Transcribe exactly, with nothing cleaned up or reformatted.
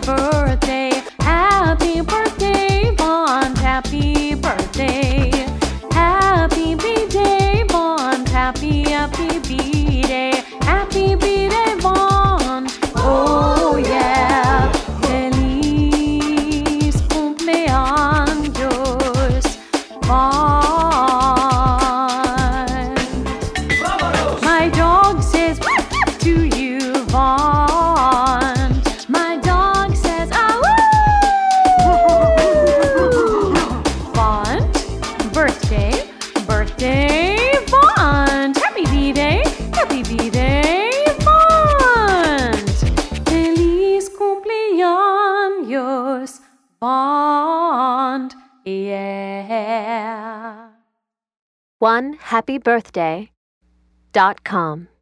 birthday, happy birthday, Bond, happy birthday. Happy B-Day, Bond, happy, happy B-Day, happy B-Day, Bond. Oh yeah, feliz cumpleaños, Bond. My dog says to you, Bond. My dog says, ah, woo! Bond, birthday, birthday, Bond. Happy B-Day, happy B-Day, Bond. Feliz cumpleaños, Bond. Yeah. one happy birthday dot com